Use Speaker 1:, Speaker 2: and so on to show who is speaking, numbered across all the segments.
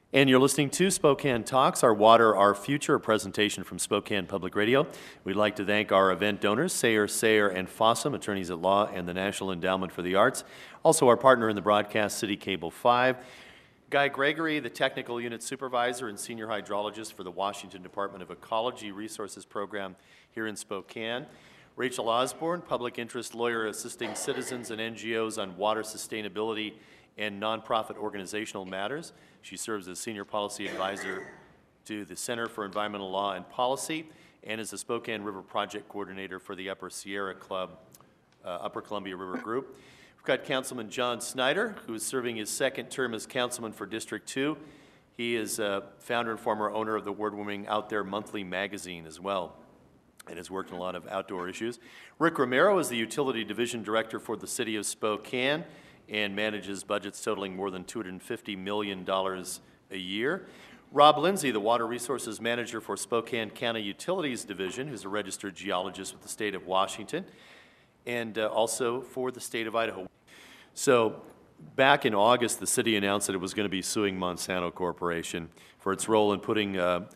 Speaker 1: And you're listening to Spokane Talks, Our Water, Our Future, a presentation from Spokane Public Radio. We'd like to thank our event donors, Sayer, and Fossum, attorneys at law, and the National Endowment for the Arts. Also our partner in the broadcast, City Cable 5. Guy Gregory, the Technical Unit Supervisor and Senior Hydrologist for the Washington Department of Ecology Resources Program here in Spokane. Rachel Osborne, Public Interest Lawyer assisting citizens and NGOs on water sustainability and nonprofit organizational matters. She serves as Senior Policy Advisor to the Center for Environmental Law and Policy and is the Spokane River Project Coordinator for the Upper Sierra Club, Upper Columbia River Group. We've got Councilman John Snyder, who is serving his second term as councilman for District 2. He is founder and former owner of the award-winning Out There Monthly magazine as well, and has worked in a lot of outdoor issues. Rick Romero is the Utility Division Director for the City of Spokane and manages budgets totaling more than $250 million a year. Rob Lindsay, the Water Resources Manager for Spokane County Utilities Division, who's a registered geologist with the state of Washington, and also for the state of Idaho. So back in August, the city announced that it was going to be suing Monsanto Corporation for its role in putting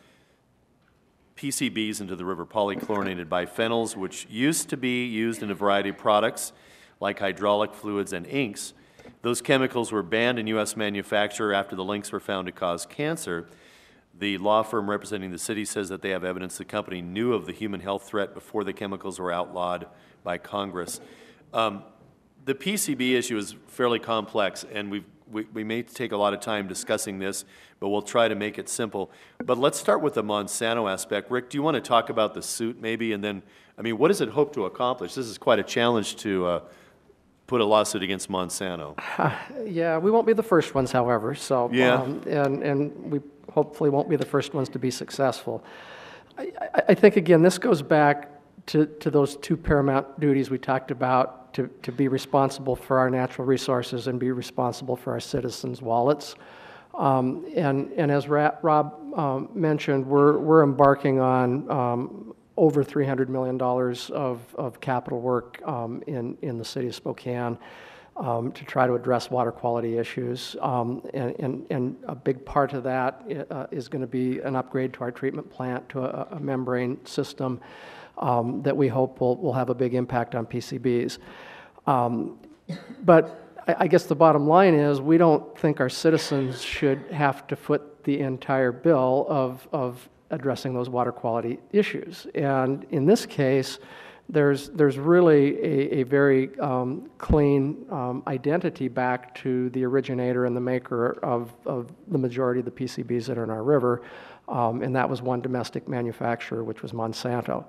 Speaker 1: PCBs into the river, polychlorinated biphenyls, which used to be used in a variety of products like hydraulic fluids and inks. Those chemicals were banned in U.S. manufacture after the links were found to cause cancer. The law firm representing the city says that they have evidence the company knew of the human health threat before the chemicals were outlawed by Congress. The PCB issue is fairly complex, and we may take a lot of time discussing this, but we'll try to make it simple. But let's start with the Monsanto aspect. Rick, do you want to talk about the suit maybe? And then, I mean, what does it hope to accomplish? This is quite a challenge to put a lawsuit against Monsanto.
Speaker 2: Yeah, we won't be the first ones, however. So,
Speaker 1: yeah.
Speaker 2: And we hopefully won't be the first ones to be successful. I think, again, this goes back to those two paramount duties we talked about, to be responsible for our natural resources and be responsible for our citizens' wallets. And as Rob mentioned, we're embarking on over $300 million of capital work in the city of Spokane to try to address water quality issues. And a big part of that is going to be an upgrade to our treatment plant to a membrane system that we hope will have a big impact on PCBs. But I guess the bottom line is we don't think our citizens should have to foot the entire bill of addressing those water quality issues. And in this case, there's really a very clean identity back to the originator and the maker of the majority of the PCBs that are in our river, and that was one domestic manufacturer, which was Monsanto.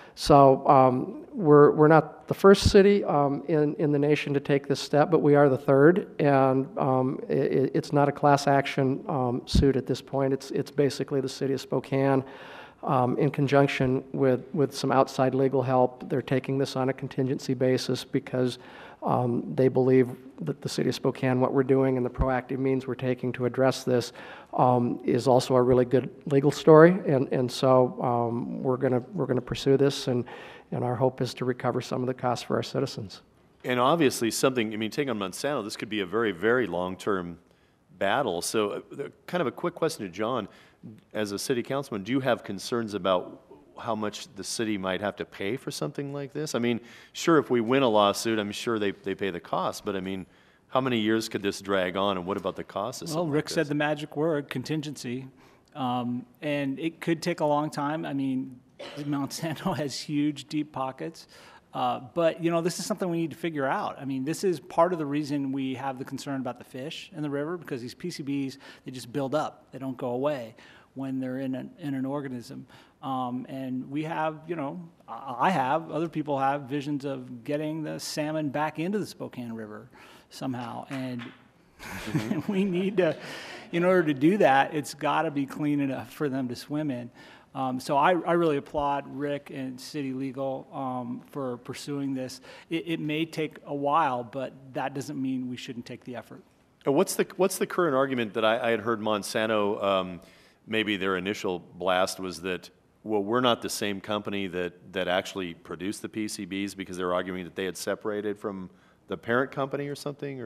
Speaker 2: So we're not the first city in the nation to take this step, but we are the third, and it's not a class action suit at this point. It's basically the city of Spokane in conjunction with some outside legal help. They're taking this on a contingency basis because they believe that the city of Spokane, what we're doing and the proactive means we're taking to address this is also a really good legal story, and so we're gonna pursue this, and our hope is to recover some of the costs for our citizens.
Speaker 1: And obviously something, I mean, taking on Monsanto, this could be a very, very long-term battle. So kind of a quick question to John. As a city councilman, do you have concerns about how much the city might have to pay for something like this? I mean, sure, if we win a lawsuit, I'm sure they pay the cost, but I mean, how many years could this drag on, and what about the cost of something
Speaker 3: Well, Rick
Speaker 1: like
Speaker 3: said
Speaker 1: this?
Speaker 3: the magic word, contingency, and it could take a long time. I mean, Monsanto has huge, deep pockets, but, you know, this is something we need to figure out. I mean, this is part of the reason we have the concern about the fish in the river, because these PCBs, they just build up. They don't go away when they're in an organism. And we have, you know, I have, other people have visions of getting the salmon back into the Spokane River somehow. And we need to, in order to do that, it's got to be clean enough for them to swim in. So I really applaud Rick and City Legal for pursuing this. It may take a while, but that doesn't mean we shouldn't take the effort.
Speaker 1: What's the current argument that I had heard Monsanto, maybe their initial blast was that, well, we're not the same company that actually produced the PCBs, because they're arguing that they had separated from the parent company or something, or?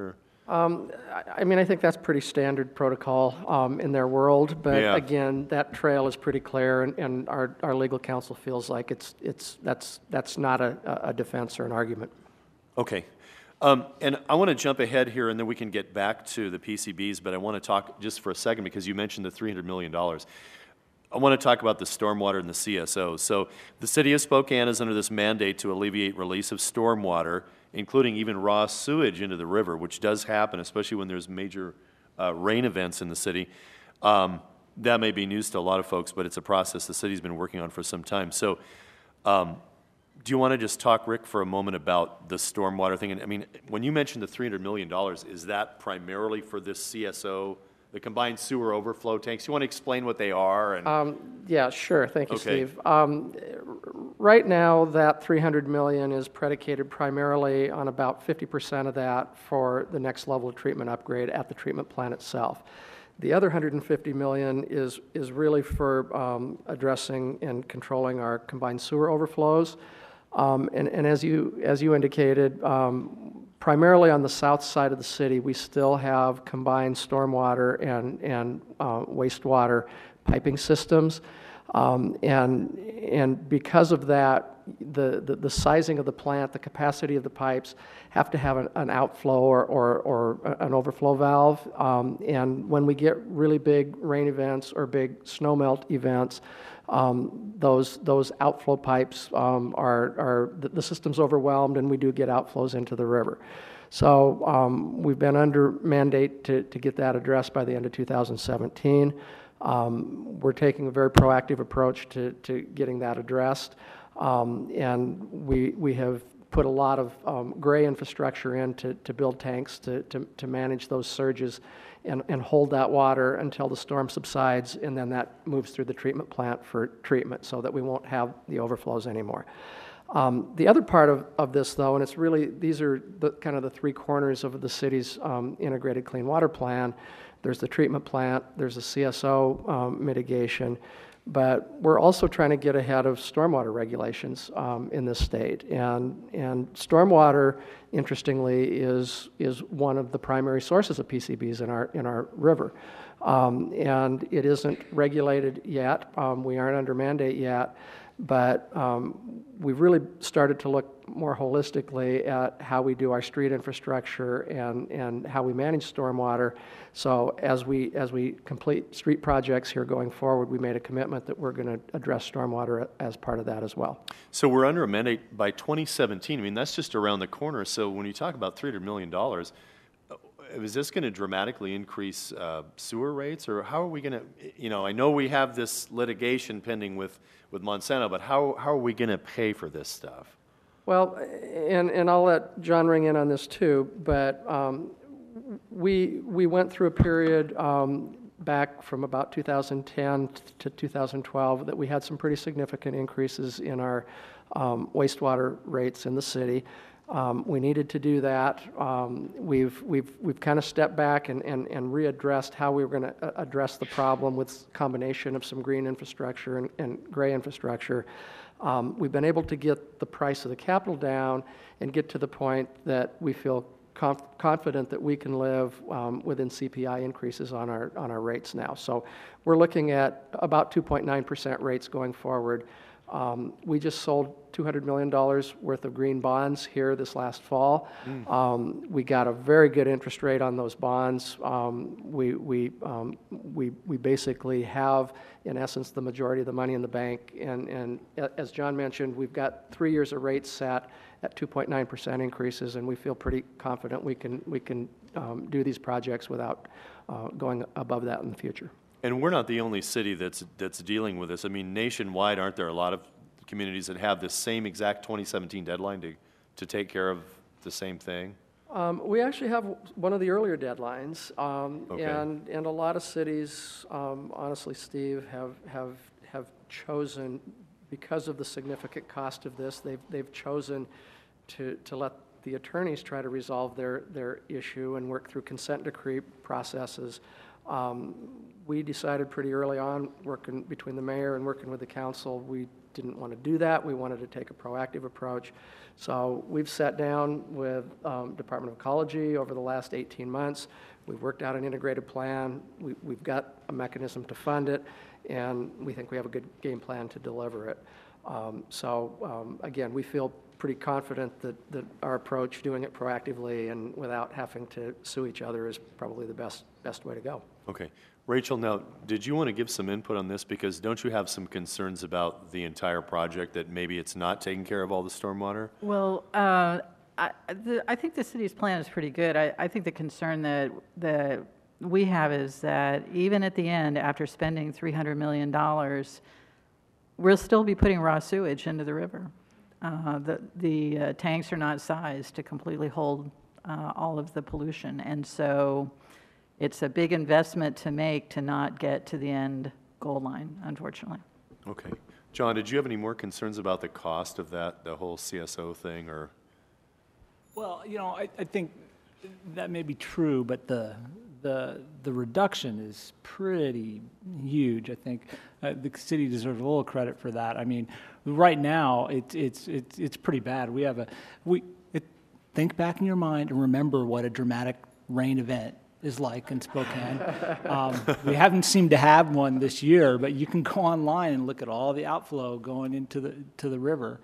Speaker 2: I mean, I think that's pretty standard protocol in their world, but
Speaker 1: Yeah.
Speaker 2: again, that trail is pretty clear, and our legal counsel feels like that's not a defense or an argument.
Speaker 1: Okay. And I want to jump ahead here, and then we can get back to the PCBs, but I want to talk just for a second because you mentioned the $300 million. I want to talk about the stormwater and the CSO. So the city of Spokane is under this mandate to alleviate release of stormwater, including even raw sewage into the river, which does happen, especially when there's major rain events in the city. That may be news to a lot of folks, but it's a process the city's been working on for some time. So do you want to just talk, Rick, for a moment about the stormwater thing? And I mean, when you mentioned the $300 million, is that primarily for this CSO, the combined sewer overflow tanks? You want to explain what they are? And
Speaker 2: Yeah, sure. Thank you,
Speaker 1: Okay.
Speaker 2: Steve. Right now, that $300 million is predicated primarily on about 50% of that for the next level of treatment upgrade at the treatment plant itself. The other $150 million is really for addressing and controlling our combined sewer overflows. And as you indicated, primarily on the south side of the city, we still have combined stormwater and wastewater piping systems. And because of that, the sizing of the plant, the capacity of the pipes have to have an outflow or an overflow valve. And when we get really big rain events or big snowmelt events, those outflow pipes the system's overwhelmed, and we do get outflows into the river. So we've been under mandate to get that addressed by the end of 2017. We're taking a very proactive approach to getting that addressed, and we have put a lot of gray infrastructure in to build tanks to manage those surges and hold that water until the storm subsides, and then that moves through the treatment plant for treatment so that we won't have the overflows anymore. The other part of this, though, and it's really, these are kind of the three corners of the city's integrated clean water plan. There's the treatment plant, there's the CSO mitigation, but we're also trying to get ahead of stormwater regulations in this state. And stormwater, interestingly, is one of the primary sources of PCBs in our river. And it isn't regulated yet. We aren't under mandate yet. But we've really started to look more holistically at how we do our street infrastructure and how we manage stormwater. So as we complete street projects here going forward, we made a commitment that we're going to address stormwater as part of that as well.
Speaker 1: so we're under a mandate by 2017. I mean, that's just around the corner. So when you talk about $300 million, is this going to dramatically increase sewer rates, or how are we going to, I know we have this litigation pending with Monsanto, but how are we going to pay for this stuff?
Speaker 2: Well, and I'll let John ring in on this too, but we went through a period back from about 2010 to 2012 that we had some pretty significant increases in our wastewater rates in the city. We needed to do that. We've kind of stepped back and readdressed how we were going to address the problem with combination of some green infrastructure and gray infrastructure. We've been able to get the price of the capital down and get to the point that we feel confident that we can live within CPI increases on our rates now. So we're looking at about 2.9% rates going forward. We just sold $200 million worth of green bonds here this last fall. We got a very good interest rate on those bonds. We basically have, in essence, the majority of the money in the bank. And as John mentioned, we've got 3 years of rates set at 2.9% increases, and we feel pretty confident we can do these projects without going above that in the future.
Speaker 1: And we're not the only city that's dealing with this. I mean, nationwide, aren't there a lot of communities that have this same exact 2017 deadline to take care of the same thing?
Speaker 2: We actually have one of the earlier deadlines,
Speaker 1: Okay.
Speaker 2: and a lot of cities, honestly, Steve, have chosen, because of the significant cost of this, they've chosen to let the attorneys try to resolve their issue and work through consent decree processes. We decided pretty early on, working between the mayor and working with the council, we didn't want to do that. We wanted to take a proactive approach. So we've sat down with Department of Ecology over the last 18 months. We've worked out an integrated plan. We've got a mechanism to fund it, and we think we have a good game plan to deliver it. Again, we feel pretty confident that our approach, doing it proactively and without having to sue each other, is probably the best way to go.
Speaker 1: Okay. Rachel, now, did you want to give some input on this? Because don't you have some concerns about the entire project, that maybe it's not taking care of all the stormwater?
Speaker 4: Well, I think the city's plan is pretty good. I think the concern that we have is that even at the end, after spending $300 million, we'll still be putting raw sewage into the river. The tanks are not sized to completely hold all of the pollution, and so it's a big investment to make to not get to the end goal line, unfortunately.
Speaker 1: Okay. John, did you have any more concerns about the cost of that, the whole CSO thing, or?
Speaker 3: Well, I think that may be true, but the reduction is pretty huge. I think the city deserves a little credit for that. I mean, right now it's pretty bad. Think back in your mind and remember what a dramatic rain event is like in Spokane. We haven't seemed to have one this year, but you can go online and look at all the outflow going into the river.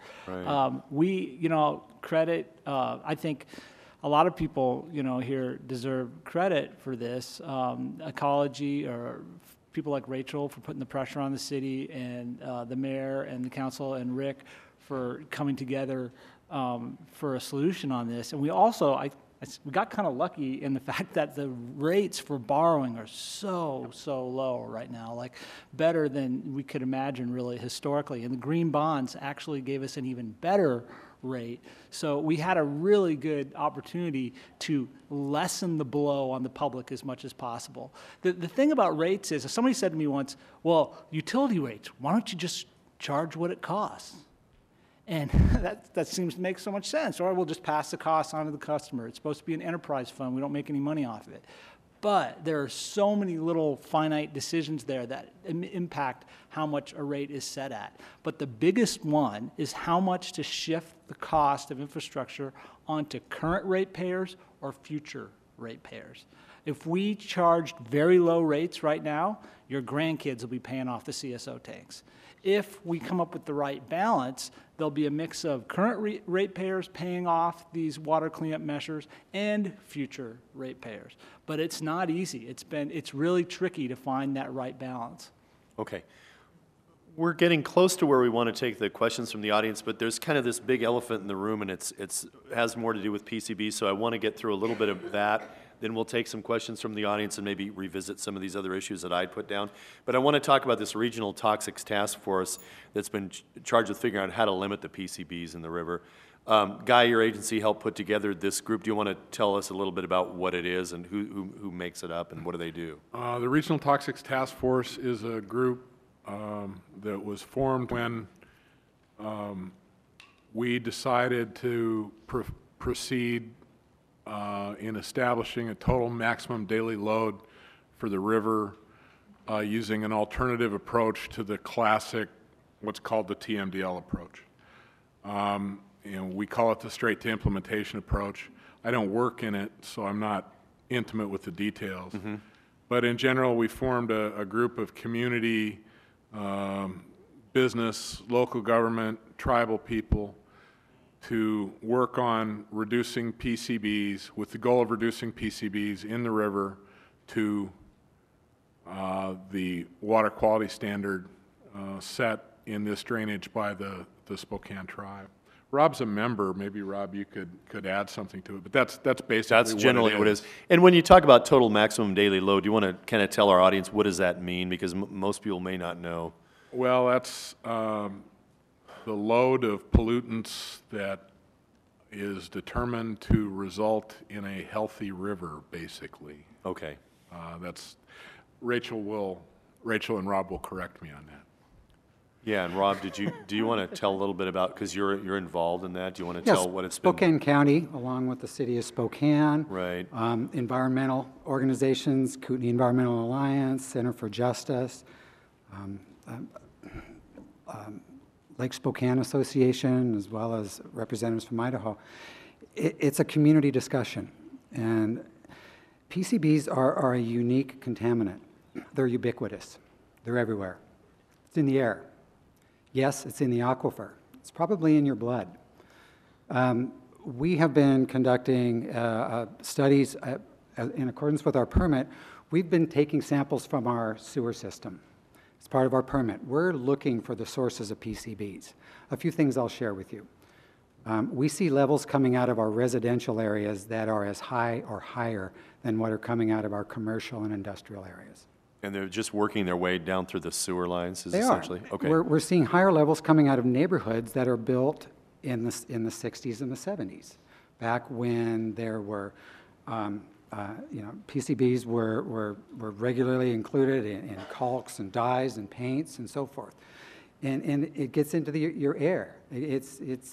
Speaker 3: Right. Credit. I think a lot of people, here deserve credit for this. Ecology, or people like Rachel for putting the pressure on the city, and the mayor and the council and Rick for coming together for a solution on this. And we also, we got kind of lucky in the fact that the rates for borrowing are so low right now, like better than we could imagine really historically. And the green bonds actually gave us an even better rate. So we had a really good opportunity to lessen the blow on the public as much as possible. The thing about rates is, somebody said to me once, well, utility rates, why don't you just charge what it costs? And that seems to make so much sense. Or we'll just pass the costs on to the customer. It's supposed to be an enterprise fund. We don't make any money off of it. But there are so many little finite decisions there that impact how much a rate is set at. But the biggest one is how much to shift the cost of infrastructure onto current ratepayers or future ratepayers. If we charged very low rates right now, your grandkids will be paying off the CSO tanks. If we come up with the right balance, there'll be a mix of current ratepayers paying off these water cleanup measures and future ratepayers. But it's not easy. It's really tricky to find that right balance.
Speaker 1: Okay. We're getting close to where we want to take the questions from the audience, but there's kind of this big elephant in the room, and it has more to do with PCB, so I want to get through a little bit of that. Then we'll take some questions from the audience and maybe revisit some of these other issues that I'd put down. But I want to talk about this Regional Toxics Task Force that's been charged with figuring out how to limit the PCBs in the river. Guy, your agency helped put together this group. Do you want to tell us a little bit about what it is and who makes it up and what do they do?
Speaker 5: The Regional Toxics Task Force is a group that was formed when we decided to proceed in establishing a total maximum daily load for the river using an alternative approach to the classic, what's called the TMDL approach. We call it the straight to implementation approach. I don't work in it, so I'm not intimate with the details. Mm-hmm. But in general, we formed a group of community, business, local government, tribal people to work on reducing PCBs with the goal of reducing PCBs in the river to the water quality standard set in this drainage by the Spokane tribe. Rob's a member. Maybe, Rob, you could add something to it, but that's basically
Speaker 1: that's generally what it is. And when you talk about total maximum daily load, do you want to kind of tell our audience what does that mean? Because most people may not know.
Speaker 5: Well, that's the load of pollutants that is determined to result in a healthy river, basically.
Speaker 1: Okay.
Speaker 5: That's Rachel and Rob will correct me on that.
Speaker 1: Yeah, and Rob, do you want to tell a little bit about, because you're involved in that? Do you want to tell what it's
Speaker 6: Spokane
Speaker 1: been?
Speaker 6: County, along with the city of Spokane,
Speaker 1: right?
Speaker 6: Environmental organizations, Kootenai Environmental Alliance, Center for Justice, Lake Spokane Association, as well as representatives from Idaho. It's a community discussion, and PCBs are a unique contaminant. They're ubiquitous. They're everywhere. It's in the air. Yes, it's in the aquifer. It's probably in your blood. We have been conducting studies in accordance with our permit. We've been taking samples from our sewer system. It's part of our permit. We're looking for the sources of PCBs. A few things I'll share with you. We see levels coming out of our residential areas that are as high or higher than what are coming out of our commercial and industrial areas.
Speaker 1: And they're just working their way down through the sewer lines, is
Speaker 6: They are.
Speaker 1: essentially? Okay.
Speaker 6: We're seeing higher levels coming out of neighborhoods that are built in the 60s and the 70s, back when there were, PCBs were regularly included in caulks and dyes and paints and so forth. And it gets into your air. It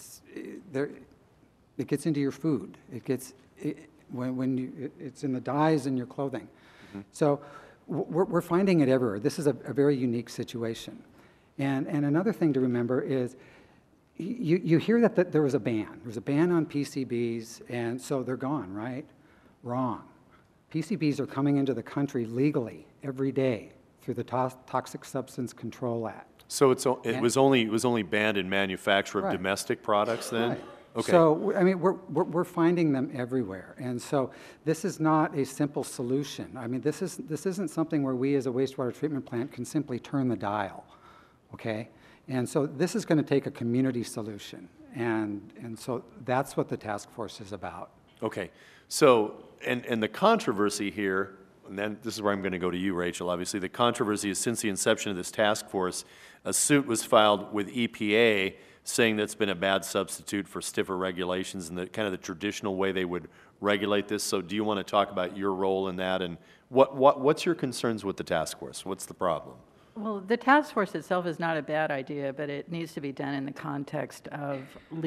Speaker 6: gets into your food. It's in the dyes in your clothing. Mm-hmm. So we're finding it everywhere. This is a very unique situation. And another thing to remember is you hear that there was a ban. There's a ban on PCBs, and so they're gone, right? Wrong. PCBs are coming into the country legally every day through the Toxic Substance Control Act.
Speaker 1: So it was only banned in manufacture of
Speaker 6: Right.
Speaker 1: domestic products then?
Speaker 6: Right.
Speaker 1: Okay.
Speaker 6: So, I mean, we're finding them everywhere. And so this is not a simple solution. I mean, this isn't something where we as a wastewater treatment plant can simply turn the dial, okay? And so this is going to take a community solution. And so that's what the task force is about.
Speaker 1: Okay. So, and the controversy here, and then this is where I'm going to go to you, Rachel, obviously. The controversy is since the inception of this task force, a suit was filed with EPA saying that's been a bad substitute for stiffer regulations and the kind of the traditional way they would regulate this. So do you want to talk about your role in that, and what's your concerns with the task force? What's the problem?
Speaker 4: Well, the task force itself is not a bad idea, but it needs to be done in the context of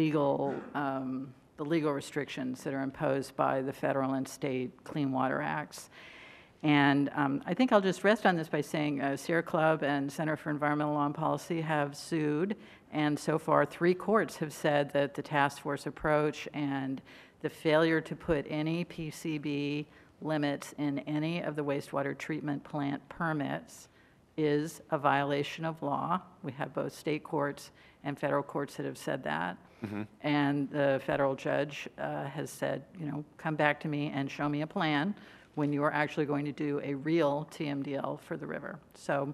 Speaker 4: the legal restrictions that are imposed by the federal and state Clean Water Acts. And I think I'll just rest on this by saying Sierra Club and Center for Environmental Law and Policy have sued, and so far 3 courts have said that the task force approach and the failure to put any PCB limits in any of the wastewater treatment plant permits is a violation of law. We have both state courts and federal courts that have said that. Mm-hmm. And the federal judge has said, come back to me and show me a plan when you are actually going to do a real TMDL for the river. So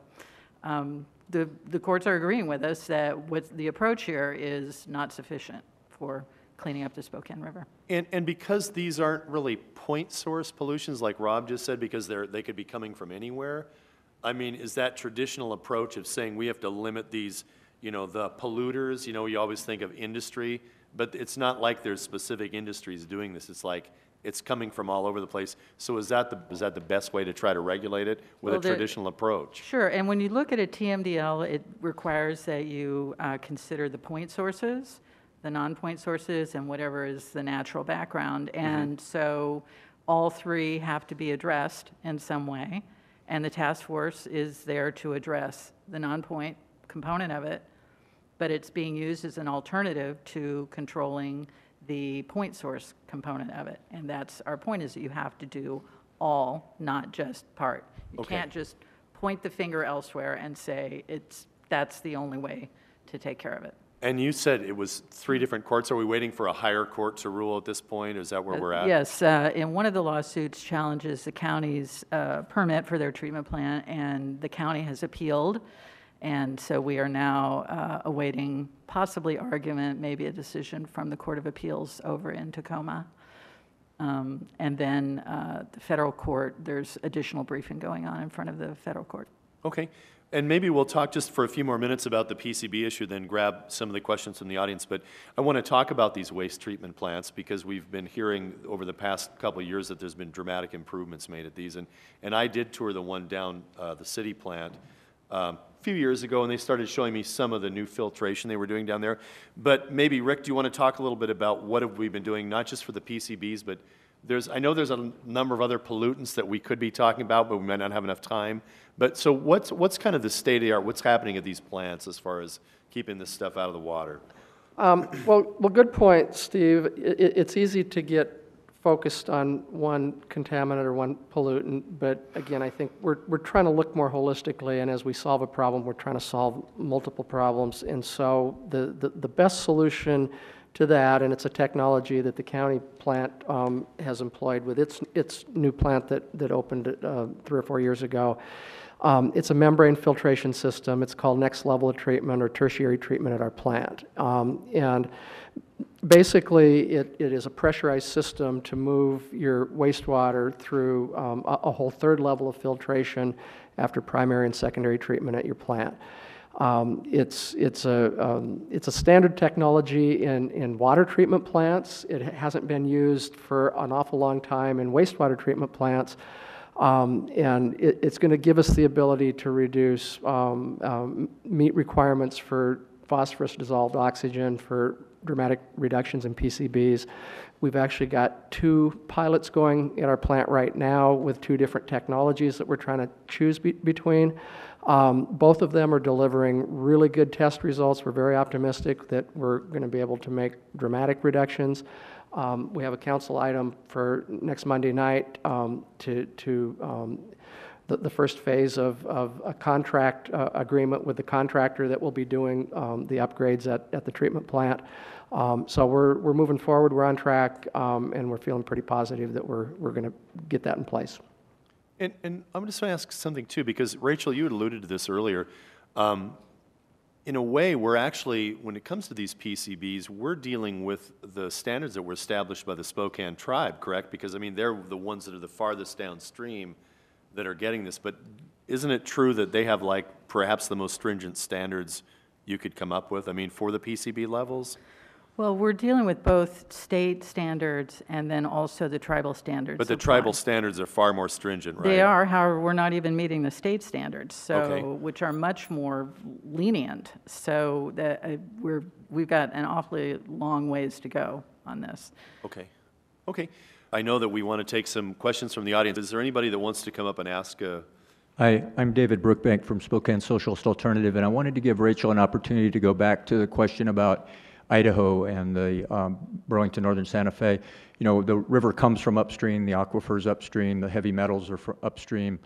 Speaker 4: the courts are agreeing with us that what the approach here is not sufficient for cleaning up the Spokane River.
Speaker 1: And because these aren't really point source pollutions, like Rob just said, because they could be coming from anywhere, I mean, is that traditional approach of saying we have to limit these, the polluters, you always think of industry, but it's not like there's specific industries doing this. It's like it's coming from all over the place. So is that the best way to try to regulate it with a traditional approach?
Speaker 4: Sure, and when you look at a TMDL, it requires that you consider the point sources, the non-point sources, and whatever is the natural background. And so all 3 have to be addressed in some way, and the task force is there to address the non-point component of it, but it's being used as an alternative to controlling the point source component of it. And that's our point, is that you have to do all, not just part. You can't just point the finger elsewhere and say that's the only way to take care of it.
Speaker 1: And you said it was 3 different courts. Are we waiting for a higher court to rule at this point? Is that where we're at?
Speaker 4: Yes, and one of the lawsuits challenges the county's permit for their treatment plant, and the county has appealed. And so we are now awaiting possibly argument, maybe a decision from the Court of Appeals over in Tacoma. And then the federal court, there's additional briefing going on in front of the federal court.
Speaker 1: Okay. And maybe we'll talk just for a few more minutes about the PCB issue, then grab some of the questions from the audience. But I want to talk about these waste treatment plants because we've been hearing over the past couple of years that there's been dramatic improvements made at these. And I did tour the one down the city plant a few years ago, and they started showing me some of the new filtration they were doing down there. But maybe, Rick, do you want to talk a little bit about what have we been doing, not just for the PCBs, but I know there's a number of other pollutants that we could be talking about, but we might not have enough time. But so what's kind of the state of the art? What's happening at these plants as far as keeping this stuff out of the water?
Speaker 2: Well, good point, Steve. It's easy to get focused on one contaminant or one pollutant, but again, I think we're trying to look more holistically, and as we solve a problem, we're trying to solve multiple problems. And so the best solution to that, and it's a technology that the county plant has employed with its new plant that opened 3 or 4 years ago. It's a membrane filtration system. It's called Next Level of Treatment or tertiary treatment at our plant. And basically, it is a pressurized system to move your wastewater through a whole third level of filtration after primary and secondary treatment at your plant. It's a standard technology in water treatment plants. It hasn't been used for an awful long time in wastewater treatment plants. And it's going to give us the ability to reduce meet requirements for phosphorus dissolved oxygen, for dramatic reductions in PCBs. We've actually got 2 pilots going at our plant right now with 2 different technologies that we're trying to choose between. Both of them are delivering really good test results. We're very optimistic that we're going to be able to make dramatic reductions. We have a council item for next Monday night the first phase of a contract agreement with the contractor that will be doing the upgrades at the treatment plant. So we're moving forward, we're on track, and we're feeling pretty positive that we're going to get that in place.
Speaker 1: And I'm just going to ask something too, because Rachel, you had alluded to this earlier. In a way, we're actually, when it comes to these PCBs, we're dealing with the standards that were established by the Spokane tribe, correct? Because, I mean, they're the ones that are the farthest downstream that are getting this. But isn't it true that they have, like, perhaps the most stringent standards you could come up with, I mean, for the PCB levels?
Speaker 4: Well, we're dealing with both state standards and then also the tribal standards.
Speaker 1: But the tribal standards are far more stringent, right?
Speaker 4: They are, however, we're not even meeting the state standards, so
Speaker 1: Okay.
Speaker 4: which are much more lenient. So we've got an awfully long ways to go on this.
Speaker 1: Okay. Okay. I know that we want to take some questions from the audience. Is there anybody that wants to come up and ask
Speaker 7: Hi, I'm David Brookbank from Spokane Socialist Alternative, and I wanted to give Rachel an opportunity to go back to the question about Idaho and the Burlington Northern Santa Fe. You know, the river comes from upstream, the aquifers upstream, the heavy metals are upstream,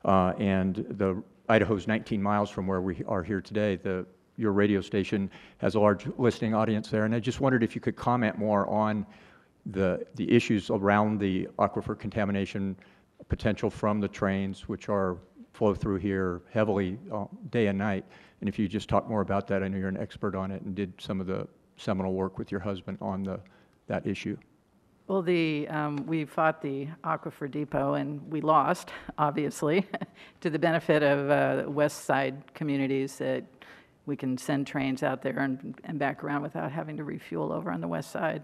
Speaker 7: and Idaho's 19 miles from where we are here today. Your radio station has a large listening audience there, and I just wondered if you could comment more on the issues around the aquifer contamination potential from the trains, which flow through here heavily day and night. And if you just talk more about that, I know you're an expert on it and did some of the seminal work with your husband on that issue.
Speaker 4: Well, we fought the Aquifer Depot and we lost, obviously, to the benefit of west side communities that we can send trains out there and back around without having to refuel over on the west side.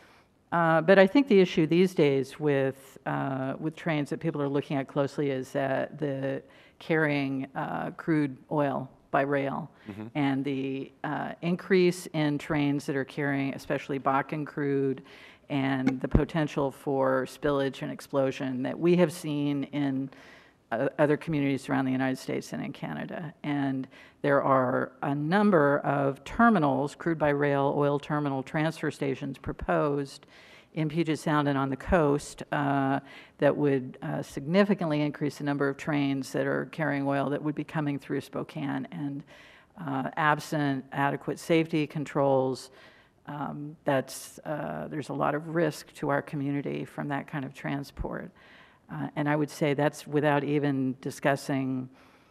Speaker 4: But I think the issue these days with trains that people are looking at closely is the carrying crude oil by rail, and the increase in trains that are carrying especially Bakken crude and the potential for spillage and explosion that we have seen in other communities around the United States and in Canada. And there are a number of terminals, crude by rail, oil terminal transfer stations proposed in Puget Sound and on the coast that would significantly increase the number of trains that are carrying oil that would be coming through Spokane. And absent adequate safety controls, there's a lot of risk to our community from that kind of transport. And I would say that's without even discussing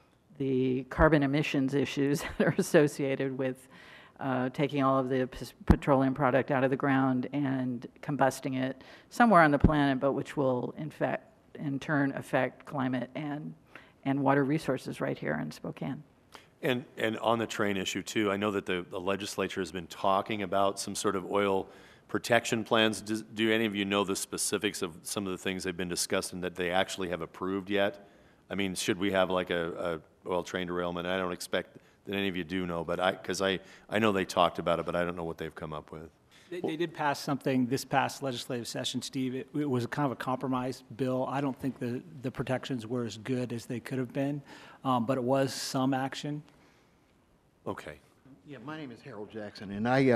Speaker 4: the carbon emissions issues that are associated with taking all of the petroleum product out of the ground and combusting it somewhere on the planet, but which will in turn affect climate and water resources right here in Spokane.
Speaker 1: And on the train issue too, I know that the legislature has been talking about some sort of oil protection plans. Do any of you know the specifics of some of the things they've been discussed and that they actually have approved yet? I mean, should we have like a oil train derailment? I don't expect that any of you do know, but because I know they talked about it, but I don't know what they've come up with.
Speaker 3: They did pass something this past legislative session, Steve. It was kind of a compromise bill. I don't think the protections were as good as they could have been, but it was some action.
Speaker 1: Okay.
Speaker 8: Yeah, my name is Harold Jackson, and I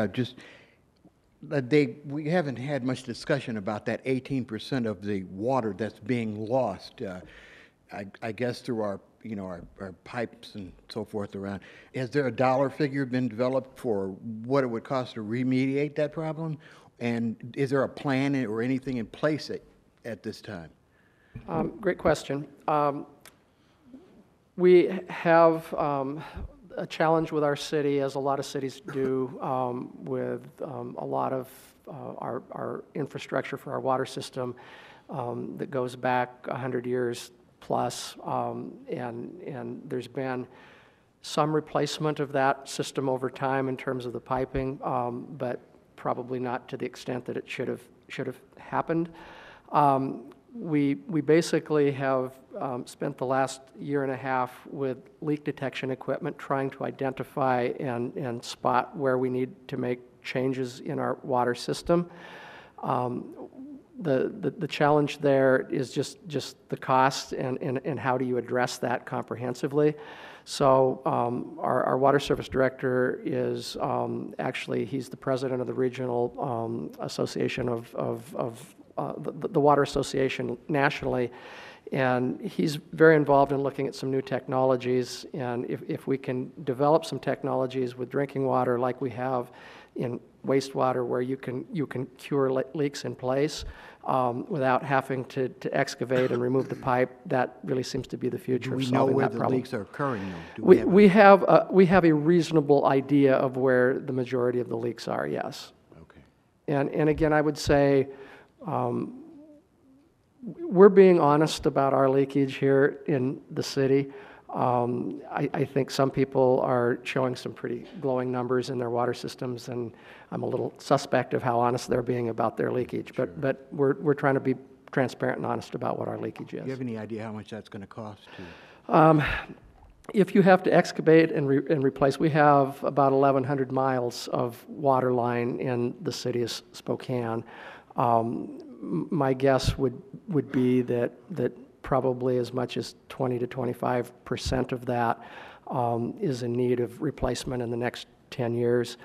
Speaker 8: we haven't had much discussion about that 18% of the water that's being lost. I guess through our pipes and so forth around. Has there a dollar figure been developed for what it would cost to remediate that problem? And is there a plan or anything in place at this time?
Speaker 2: Great question. We have a challenge with our city, as a lot of cities do, with a lot of our infrastructure for our water system that goes back 100 years plus, and there's been some replacement of that system over time in terms of the piping, but probably not to the extent that it should have happened. We basically have spent the last year and a half with leak detection equipment trying to identify and spot where we need to make changes in our water system. The challenge there is just the cost and how do you address that comprehensively. So our water service director is actually, he's the president of the regional association of the Water Association nationally, and he's very involved in looking at some new technologies, and if we can develop some technologies with drinking water like we have in wastewater where you can cure leaks in place without having to excavate and remove the pipe, that really seems to be the future
Speaker 8: Do we
Speaker 2: of
Speaker 8: know
Speaker 2: solving
Speaker 8: where
Speaker 2: that
Speaker 8: the
Speaker 2: problem.
Speaker 8: leaks are occurring, though?
Speaker 2: We have a reasonable idea of where the majority of the leaks are, yes.
Speaker 8: Okay.
Speaker 2: And again, I would say we're being honest about our leakage here in the city. I think some people are showing some pretty glowing numbers in their water systems, and I'm a little suspect of how honest they're being about their leakage.
Speaker 8: Sure.
Speaker 2: But we're trying to be transparent and honest about what our leakage is.
Speaker 8: Do you have any idea how much that's going to cost to?
Speaker 2: If you have to excavate and replace, we have about 1,100 miles of water line in the city of Spokane. My guess would be that probably as much as 20 to 25% of that is in need of replacement in the next 10 years.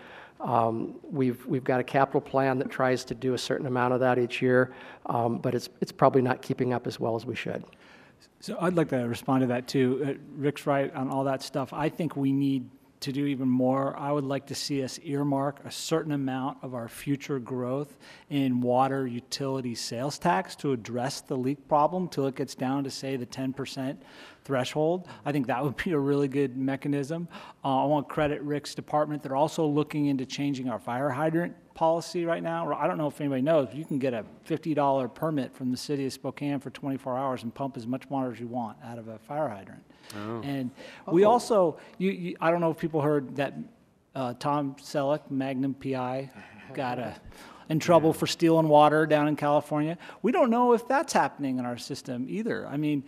Speaker 2: We've got a capital plan that tries to do a certain amount of that each year, but it's probably not keeping up as well as we should.
Speaker 3: So I'd like to respond to that too. Rick's right on all that stuff. I think we need to do even more. I would like to see us earmark a certain amount of our future growth in water utility sales tax to address the leak problem till it gets down to, say, the 10% threshold. I think that would be a really good mechanism. I want to credit Rick's department. They're also looking into changing our fire hydrant policy right now. I don't know if anybody knows, but you can get a $50 permit from the city of Spokane for 24 hours and pump as much water as you want out of a fire hydrant. Oh. And we also, I don't know if people heard that Tom Selleck, Magnum PI, got in trouble for stealing water down in California. We don't know if that's happening in our system either. I mean,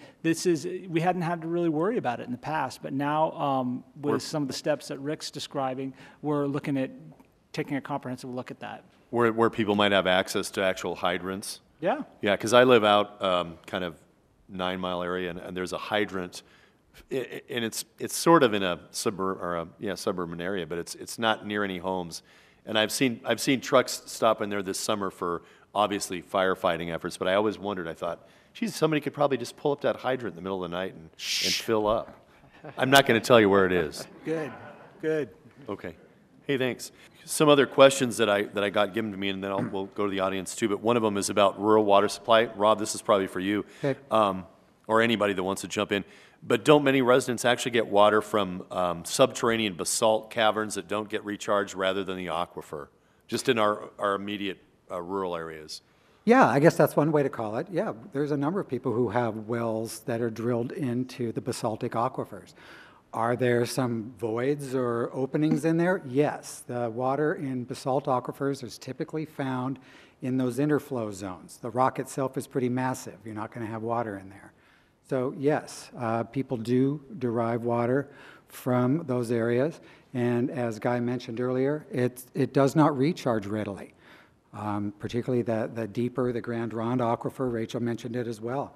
Speaker 3: we hadn't had to really worry about it in the past, but now with some of the steps that Rick's describing, we're looking at taking a comprehensive look at that.
Speaker 1: Where people might have access to actual hydrants?
Speaker 3: Yeah.
Speaker 1: Yeah, because I live out kind of 9 Mile area, and there's a hydrant, and it's sort of in a suburban area, but it's not near any homes. And I've seen trucks stop in there this summer for obviously firefighting efforts, but I always wondered, I thought, geez, somebody could probably just pull up that hydrant in the middle of the night and fill up. I'm not going to tell you where it is.
Speaker 3: Good.
Speaker 1: Okay. Hey, thanks. Some other questions that I got given to me, and then we'll go to the audience too, but one of them is about rural water supply. Rob, this is probably for you,
Speaker 6: Okay.
Speaker 1: or anybody that wants to jump in. But don't many residents actually get water from subterranean basalt caverns that don't get recharged rather than the aquifer, just in our immediate rural areas?
Speaker 6: Yeah, I guess that's one way to call it. Yeah, there's a number of people who have wells that are drilled into the basaltic aquifers. Are there some voids or openings in there? Yes. The water in basalt aquifers is typically found in those interflow zones. The rock itself is pretty massive. You're not going to have water in there. So yes, people do derive water from those areas. And as Guy mentioned earlier, it does not recharge readily. particularly the deeper, the Grand Ronde Aquifer. Rachel mentioned it as well.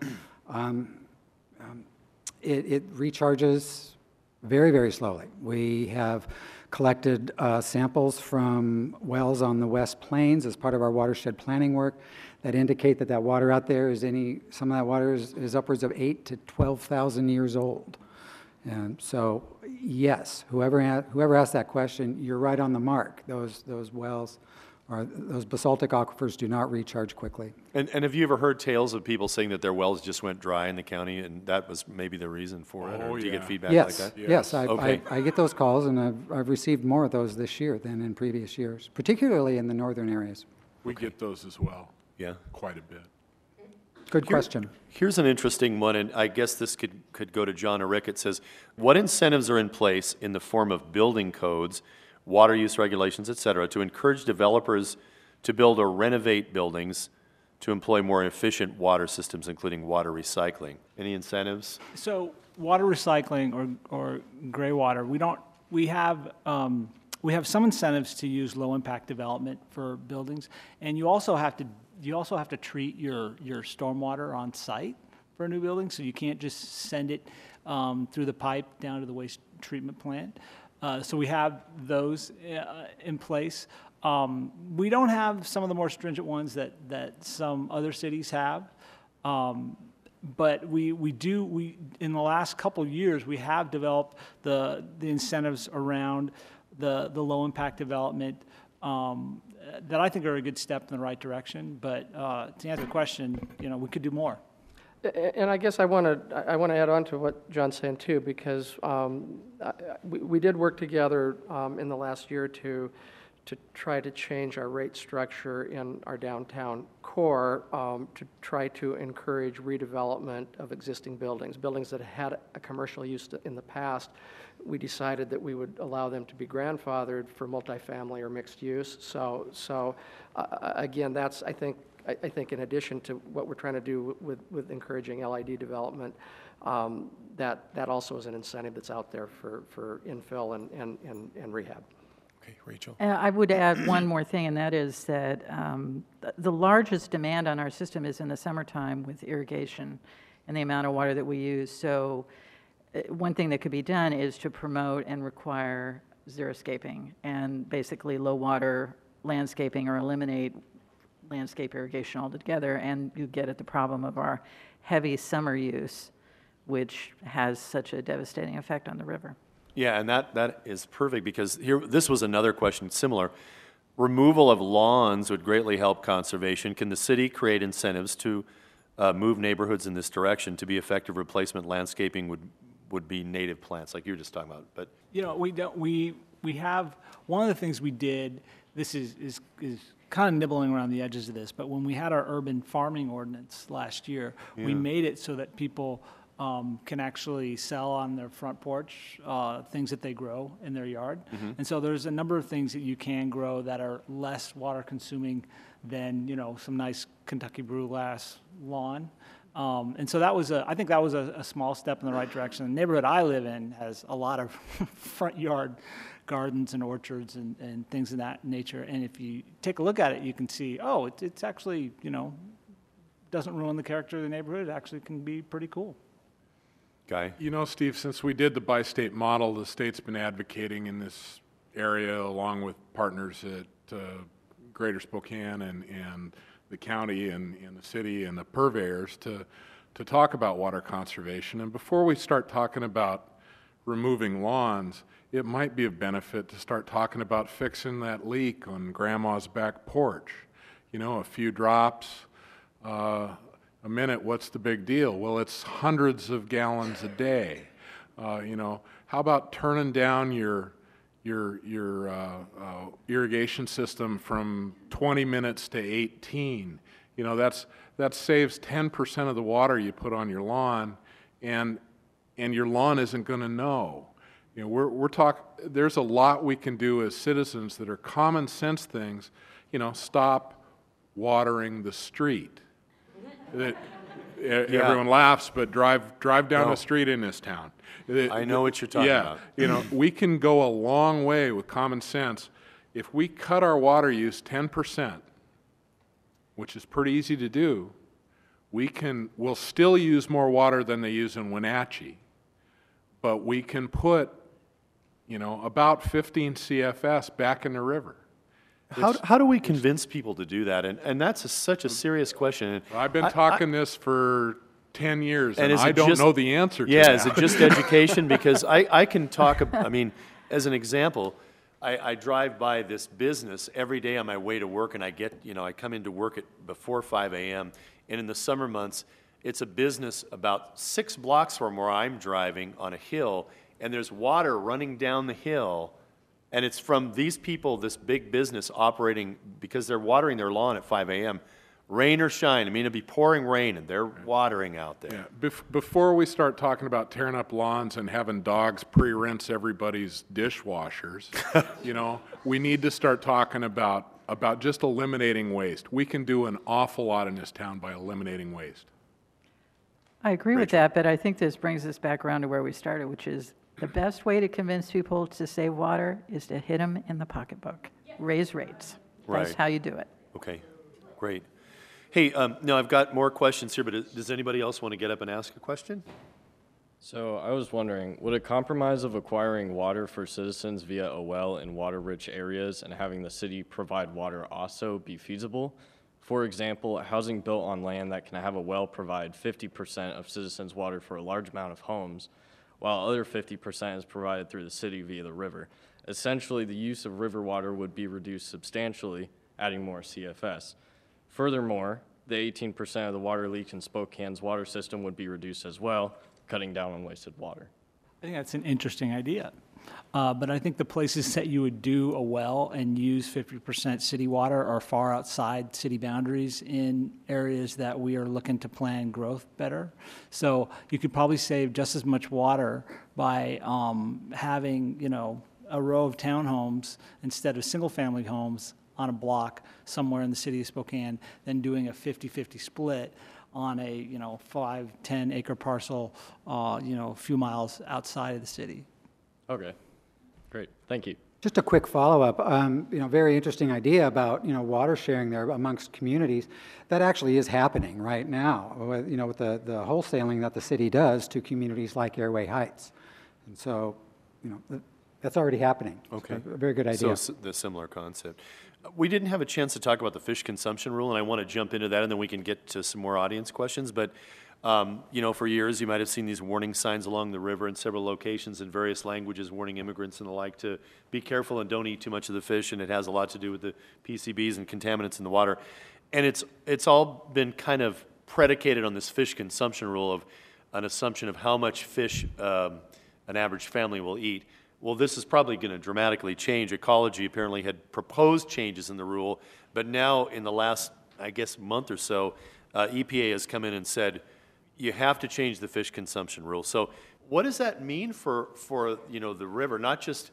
Speaker 6: It recharges very, very slowly. We have collected samples from wells on the West Plains as part of our watershed planning work that indicate that water out there some of that water is upwards of 8,000 to 12,000 years old. And so, yes, whoever asked that question, you're right on the mark. Those wells, or those basaltic aquifers, do not recharge quickly.
Speaker 1: And have you ever heard tales of people saying that their wells just went dry in the county, and that was maybe the reason for it? Or do you get feedback like that?
Speaker 6: Yes,
Speaker 1: Okay.
Speaker 6: I get those calls, and I've received more of those this year than in previous years, particularly in the northern areas.
Speaker 5: We get those as well,
Speaker 1: Yeah.
Speaker 5: quite a bit.
Speaker 6: Good question.
Speaker 1: Here's an interesting one, and I guess this could go to John or Rick. It says, what incentives are in place in the form of building codes, water use regulations, et cetera, to encourage developers to build or renovate buildings to employ more efficient water systems, including water recycling? Any incentives?
Speaker 3: So water recycling or gray water, we have some incentives to use low impact development for buildings, and you also have to treat your stormwater on site for a new building, so you can't just send it through the pipe down to the waste treatment plant. So we have those in place. We don't have some of the more stringent ones that some other cities have. But we in the last couple of years, we have developed the incentives around the low impact development that I think are a good step in the right direction. But to answer the question, we could do more.
Speaker 2: And I guess I want to add on to what John's saying too, because we did work together in the last year or two to try to change our rate structure in our downtown core to try to encourage redevelopment of existing buildings that had a commercial use in the past. We decided that we would allow them to be grandfathered for multifamily or mixed use. So again, that's I think in addition to what we're trying to do with encouraging LID development, that also is an incentive that's out there for infill and rehab.
Speaker 1: Okay, Rachel.
Speaker 4: I would add one more thing, and that is that the largest demand on our system is in the summertime with irrigation and the amount of water that we use. So one thing that could be done is to promote and require xeriscaping and basically low water landscaping, or eliminate landscape irrigation altogether, and you get at the problem of our heavy summer use, which has such a devastating effect on the river.
Speaker 1: Yeah, and that is perfect, because this was another question similar. Removal of lawns would greatly help conservation. Can the city create incentives to move neighborhoods in this direction? To be effective replacement landscaping would be native plants, like you were just talking about. But
Speaker 3: we have one of the things we did. This is kind of nibbling around the edges of this, but when we had our urban farming ordinance last year, we made it so that people can actually sell on their front porch things that they grow in their yard. Mm-hmm. And so there's a number of things that you can grow that are less water consuming than some nice Kentucky bluegrass lawn. And so I think that was a small step in the right direction. The neighborhood I live in has a lot of front yard gardens and orchards and things of that nature. And if you take a look at it, you can see, it's actually, doesn't ruin the character of the neighborhood. It actually can be pretty cool.
Speaker 1: Guy?
Speaker 5: Steve, since we did the bi-state model, the state's been advocating in this area, along with partners at Greater Spokane and the county and the city and the purveyors to talk about water conservation. And before we start talking about removing lawns, it might be of benefit to start talking about fixing that leak on Grandma's back porch. A few drops, a minute, what's the big deal? Well, it's hundreds of gallons a day. How about turning down your irrigation system from 20 minutes to 18? That saves 10% of the water you put on your lawn, and your lawn isn't going to know. There's a lot we can do as citizens that are common sense things. Stop watering the street. Everyone laughs, but drive down the street in this town.
Speaker 1: I know what you're talking about.
Speaker 5: We can go a long way with common sense. If we cut our water use 10%, which is pretty easy to do, we'll still use more water than they use in Wenatchee, but we can put, about 15 CFS back in the river.
Speaker 1: How do we convince people to do that? And that's such a serious question.
Speaker 5: I've been talking this for 10 years, and
Speaker 1: is
Speaker 5: I
Speaker 1: it
Speaker 5: don't
Speaker 1: just-
Speaker 5: know the answer to
Speaker 1: Yeah,
Speaker 5: that.
Speaker 1: is it just education? Because I can talk, I mean, as an example, I drive by this business every day on my way to work, and I come into work before 5 a.m., and in the summer months, it's a business about 6 blocks from where I'm driving on a hill, and there's water running down the hill, and it's from these people, this big business operating, because they're watering their lawn at 5 a.m., rain or shine. I mean, it'd be pouring rain, and they're watering out there.
Speaker 5: Yeah, before we start talking about tearing up lawns and having dogs pre-rinse everybody's dishwashers, we need to start talking about just eliminating waste. We can do an awful lot in this town by eliminating waste.
Speaker 4: I agree with that, but I think this brings us back around to where we started, which is the best way to convince people to save water is to hit them in the pocketbook. Raise rates. That's
Speaker 1: Right.
Speaker 4: how you do it.
Speaker 1: Okay, great. Hey, now I've got more questions here, but does anybody else want to get up and ask a question?
Speaker 9: So I was wondering, would a compromise of acquiring water for citizens via a well in water-rich areas and having the city provide water also be feasible? For example, housing built on land that can have a well provide 50% of citizens' water for a large amount of homes, while other 50% is provided through the city via the river. Essentially, the use of river water would be reduced substantially, adding more CFS. Furthermore, the 18% of the water leaks in Spokane's water system would be reduced as well, cutting down on wasted water.
Speaker 3: I think that's an interesting idea. But I think the places that you would do a well and use 50% city water are far outside city boundaries in areas that we are looking to plan growth better. So you could probably save just as much water by having, a row of townhomes instead of single-family homes on a block somewhere in the city of Spokane than doing a 50-50 split on a 5-10 acre parcel a few miles outside of the city.
Speaker 9: Okay, great, thank you.
Speaker 6: Just a quick follow-up, very interesting idea about, water sharing there amongst communities. That actually is happening right now, with the wholesaling that the city does to communities like Airway Heights. And so, that's already happening.
Speaker 1: Okay.
Speaker 6: It's a very good idea.
Speaker 1: So the similar concept. We didn't have a chance to talk about the fish consumption rule, and I want to jump into that, and then we can get to some more audience questions. But, for years, you might have seen these warning signs along the river in several locations in various languages, warning immigrants and the like to be careful and don't eat too much of the fish, and it has a lot to do with the PCBs and contaminants in the water. And it's all been kind of predicated on this fish consumption rule of an assumption of how much fish an average family will eat. Well, this is probably going to dramatically change. Ecology apparently had proposed changes in the rule, but now in the last, month or so, EPA has come in and said, you have to change the fish consumption rule. So what does that mean for the river? Not just,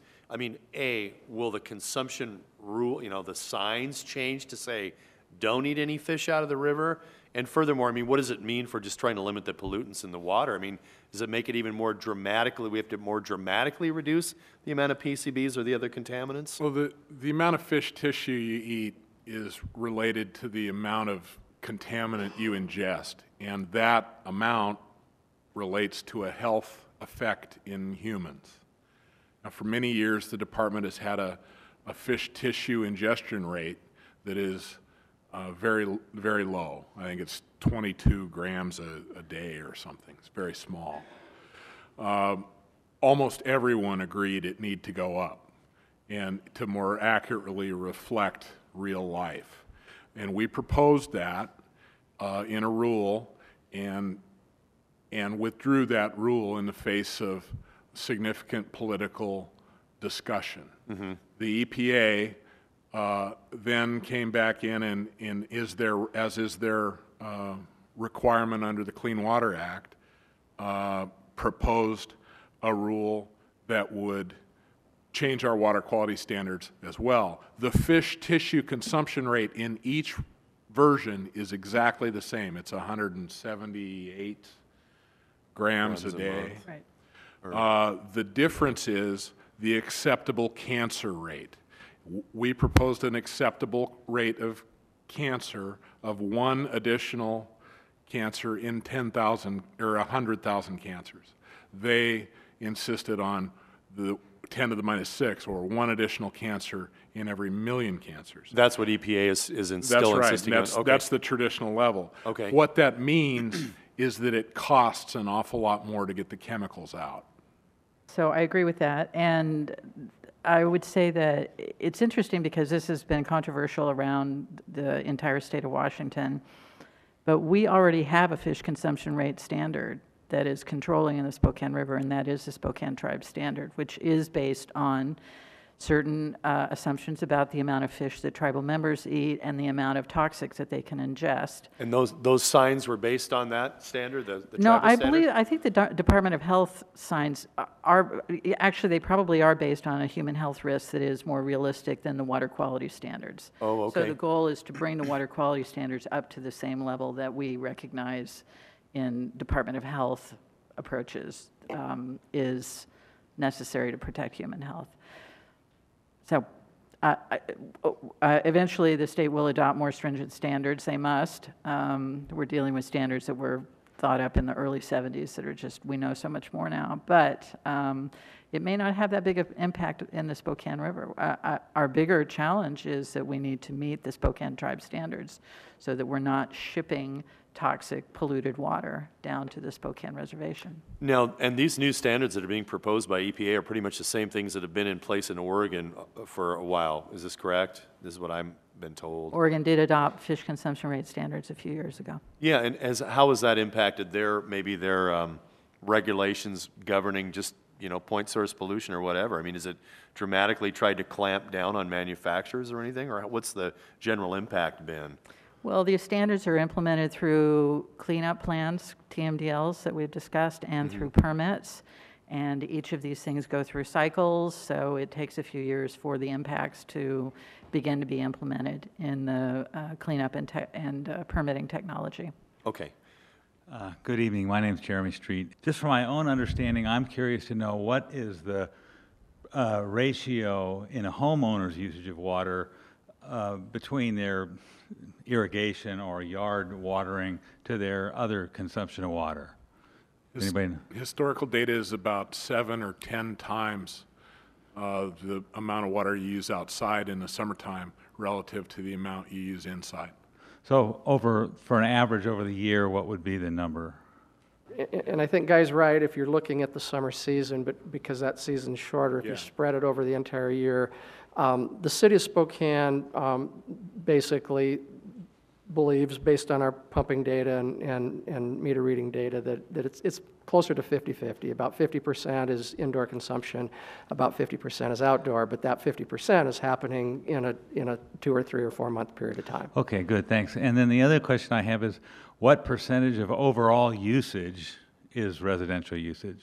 Speaker 1: will the consumption rule, the signs change to say, don't eat any fish out of the river? And furthermore, what does it mean for just trying to limit the pollutants in the water? Does it make it even more dramatically, we have to more dramatically reduce the amount of PCBs or the other contaminants?
Speaker 5: Well, the amount of fish tissue you eat is related to the amount of contaminant you ingest, and that amount relates to a health effect in humans. Now, for many years, the department has had a fish tissue ingestion rate that is very, very low. I think it's 22 grams a day or something. It's very small. Almost everyone agreed it need to go up and to more accurately reflect real life. And we proposed that in a rule and withdrew that rule in the face of significant political discussion. Mm-hmm. The EPA then came back in and is their requirement under the Clean Water Act, proposed a rule that would change our water quality standards as well. The fish tissue consumption rate in each version is exactly the same. It's 178 grams a day.
Speaker 4: Right.
Speaker 5: The difference is the acceptable cancer rate. We proposed an acceptable rate of cancer of one additional cancer in 10,000 or 100,000 cancers. They insisted on the 10 to the minus 6, or one additional cancer in every million cancers.
Speaker 1: That's what EPA is
Speaker 5: That's
Speaker 1: still
Speaker 5: right.
Speaker 1: insisting
Speaker 5: That's,
Speaker 1: on? Okay.
Speaker 5: that's the traditional level.
Speaker 1: Okay.
Speaker 5: What that means is that it costs an awful lot more to get the chemicals out.
Speaker 4: So I agree with that. And I would say that it's interesting because this has been controversial around the entire state of Washington, but we already have a fish consumption rate standard that is controlling in the Spokane River, and that is the Spokane Tribe Standard, which is based on certain assumptions about the amount of fish that tribal members eat and the amount of toxics that they can ingest.
Speaker 1: And those signs were based on that standard, the
Speaker 4: No,
Speaker 1: tribal standard?
Speaker 4: I think the Department of Health signs are, actually, they probably are based on a human health risk that is more realistic than the water quality standards.
Speaker 1: Oh, okay.
Speaker 4: So the goal is to bring the water quality standards up to the same level that we recognize in Department of Health approaches is necessary to protect human health. So eventually the state will adopt more stringent standards. They must. We're dealing with standards that were thought up in the early 70s that are just, we know so much more now. But it may not have that big of impact in the Spokane River. Our bigger challenge is that we need to meet the Spokane Tribe standards so that we're not shipping toxic, polluted water down to the Spokane Reservation.
Speaker 1: Now, and these new standards that are being proposed by EPA are pretty much the same things that have been in place in Oregon for a while. Is this correct? This is what I've been told.
Speaker 4: Oregon did adopt fish consumption rate standards a few years ago.
Speaker 1: Yeah, and how has that impacted their regulations governing just, point source pollution or whatever? I mean, is it dramatically tried to clamp down on manufacturers or anything, or what's the general impact been?
Speaker 4: Well, these standards are implemented through cleanup plans, TMDLs that we've discussed, and through permits. And each of these things go through cycles, so it takes a few years for the impacts to begin to be implemented in the cleanup and permitting technology.
Speaker 1: Okay.
Speaker 10: Good evening. My name is Jeremy Street. Just from my own understanding, I'm curious to know what is the ratio in a homeowner's usage of water between their irrigation or yard watering to their other consumption of water. Anybody know?
Speaker 5: Historical data is about 7 or 10 times the amount of water you use outside in the summertime relative to the amount you use inside.
Speaker 10: So for an average over the year, what would be the number?
Speaker 2: And I think Guy's right if you're looking at the summer season, but because that season's shorter, if you spread it over the entire year. The city of Spokane basically believes, based on our pumping data and meter reading data, that it's closer to 50-50. About 50% is indoor consumption, about 50% is outdoor, but that 50% is happening in a 2 or 3 or 4 month period of time.
Speaker 10: Okay, good, thanks. And then the other question I have is, what percentage of overall usage is residential usage?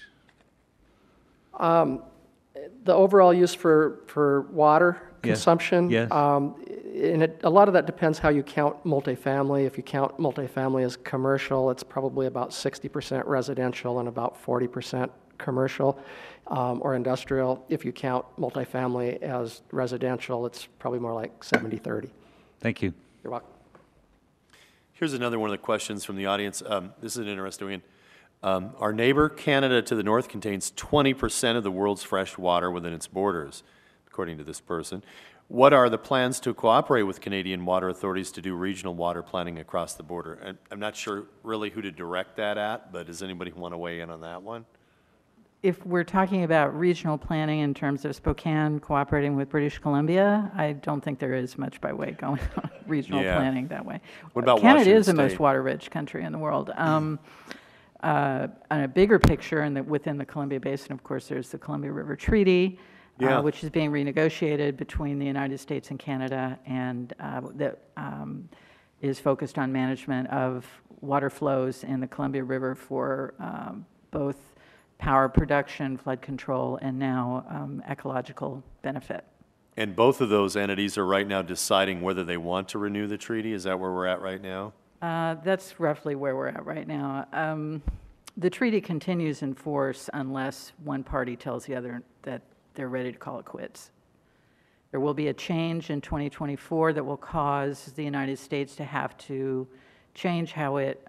Speaker 2: The overall use for water consumption,
Speaker 10: Yes.
Speaker 2: And a lot of that depends how you count multifamily. If you count multifamily as commercial, it's probably about 60% residential and about 40% commercial or industrial. If you count multifamily as residential, it's probably more like 70-30.
Speaker 10: Thank you.
Speaker 2: You're welcome.
Speaker 1: Here's another one of the questions from the audience. This is an interesting one. Our neighbor, Canada, to the north contains 20% of the world's fresh water within its borders, according to this person. What are the plans to cooperate with Canadian water authorities to do regional water planning across the border? And I'm not sure really who to direct that at, but does anybody want to weigh in on that one?
Speaker 4: If we're talking about regional planning in terms of Spokane cooperating with British Columbia, I don't think there is much by way going on regional planning that way.
Speaker 1: What about
Speaker 4: Canada
Speaker 1: Washington
Speaker 4: is the most
Speaker 1: State?
Speaker 4: water-rich country in the world. On a bigger picture, and within the Columbia Basin, of course, there's the Columbia River Treaty, which is being renegotiated between the United States and Canada, and that is focused on management of water flows in the Columbia River for both power production, flood control, and now ecological benefit.
Speaker 1: And both of those entities are right now deciding whether they want to renew the treaty? Is that where we're at right now?
Speaker 4: That's roughly where we're at right now. The treaty continues in force unless one party tells the other that they're ready to call it quits. There will be a change in 2024 that will cause the United States to have to change how it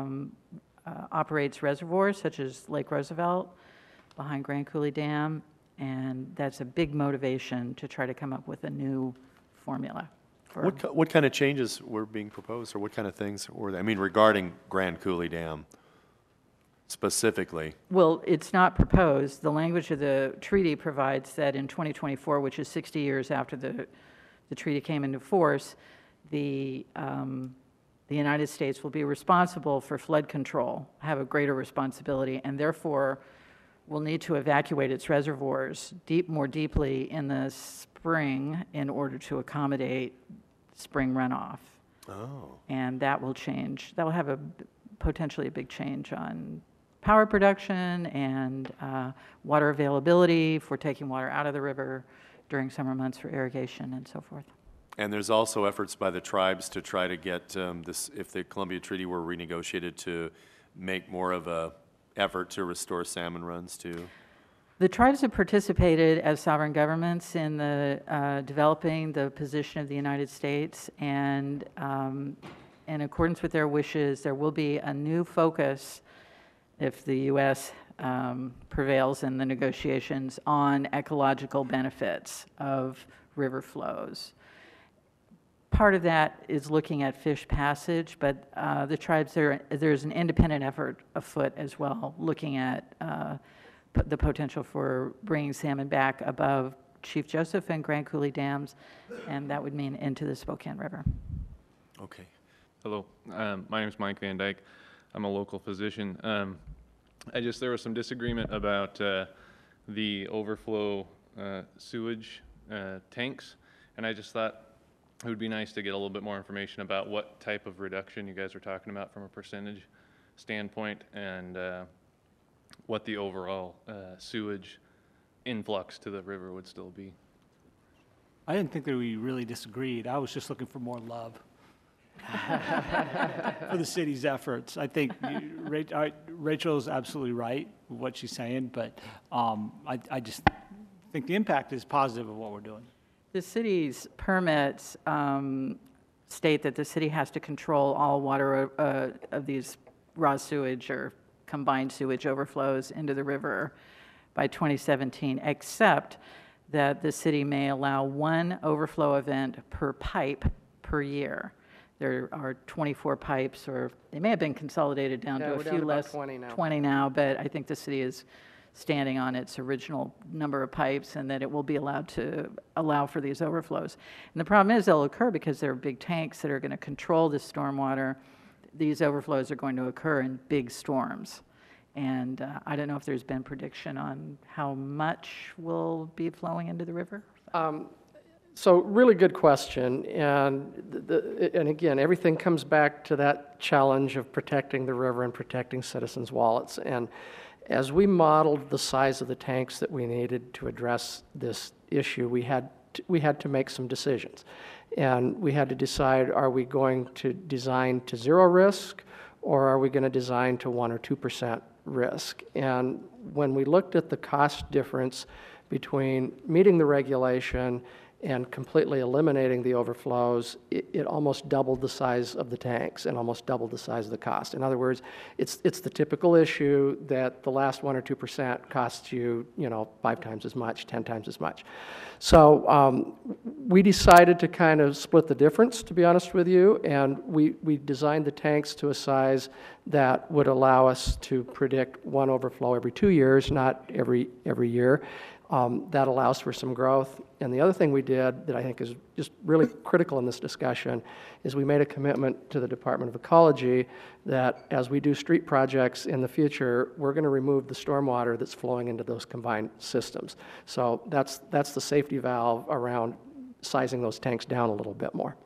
Speaker 4: operates reservoirs, such as Lake Roosevelt behind Grand Coulee Dam, and that's a big motivation to try to come up with a new formula.
Speaker 1: What kind of changes were being proposed, or what kind of things were they? I mean, regarding Grand Coulee Dam specifically.
Speaker 4: Well, it's not proposed. The language of the treaty provides that in 2024, which is 60 years after the treaty came into force, the United States will be responsible for flood control, have a greater responsibility, and therefore will need to evacuate its reservoirs more deeply in the spring in order to accommodate spring runoff.
Speaker 1: Oh.
Speaker 4: And that will change. That will have potentially a big change on power production and water availability for taking water out of the river during summer months for irrigation and so forth.
Speaker 1: And there's also efforts by the tribes to try to get this, if the Columbia Treaty were renegotiated, to make more of a effort to restore salmon runs too.
Speaker 4: The tribes have participated as sovereign governments in the developing the position of the United States, and in accordance with their wishes, there will be a new focus if the U.S. prevails in the negotiations on ecological benefits of river flows. Part of that is looking at fish passage, but the tribes, there's an independent effort afoot as well, looking at the potential for bringing salmon back above Chief Joseph and Grand Coulee dams, and that would mean into the Spokane River.
Speaker 1: Okay.
Speaker 11: Hello, my name is Mike Van Dyke. I'm a local physician. There was some disagreement about the overflow sewage tanks, and I just thought it would be nice to get a little bit more information about what type of reduction you guys are talking about from a percentage standpoint, and what the overall sewage influx to the river would still be.
Speaker 3: I didn't think that we really disagreed. I was just looking for more love for the city's efforts. I think Rachel is absolutely right with what she's saying, but I just think the impact is positive of what we're doing.
Speaker 4: The city's permits state that the city has to control all water of these raw sewage or combined sewage overflows into the river by 2017, except that the city may allow one overflow event per pipe per year. There are 24 pipes, or they may have been consolidated down to a
Speaker 2: we're
Speaker 4: few
Speaker 2: down to about
Speaker 4: less.
Speaker 2: 20 now.
Speaker 4: But I think the city is standing on its original number of pipes, and that it will be allowed to allow for these overflows. And the problem is they'll occur because there are big tanks that are going to control the stormwater. These overflows are going to occur in big storms. And I don't know if there's been prediction on how much will be flowing into the river.
Speaker 2: So really good question, and again, everything comes back to that challenge of protecting the river and protecting citizens' wallets. And as we modeled the size of the tanks that we needed to address this issue, we had to make some decisions. And we had to decide, are we going to design to zero risk, or are we going to design to 1 or 2% risk? And when we looked at the cost difference between meeting the regulation and completely eliminating the overflows, it almost doubled the size of the tanks and almost doubled the size of the cost. In other words, it's the typical issue that the last 1 or 2% costs you, 5 times as much, 10 times as much. So we decided to kind of split the difference, to be honest with you, and we designed the tanks to a size that would allow us to predict one overflow every 2 years, not every year. That allows for some growth. And the other thing we did that I think is just really critical in this discussion is we made a commitment to the Department of Ecology that as we do street projects in the future, we're going to remove the stormwater that's flowing into those combined systems. So that's the safety valve around sizing those tanks down a little bit more.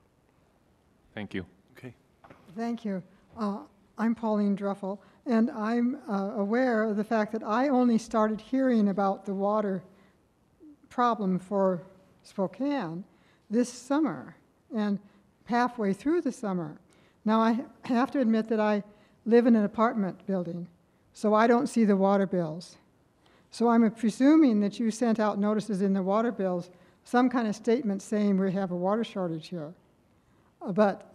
Speaker 11: Thank you.
Speaker 1: Okay.
Speaker 12: Thank you. I'm Pauline Druffel, and I'm aware of the fact that I only started hearing about the water problem for Spokane this summer, and halfway through the summer. Now, I have to admit that I live in an apartment building, so I don't see the water bills. So I'm presuming that you sent out notices in the water bills some kind of statement saying we have a water shortage here. But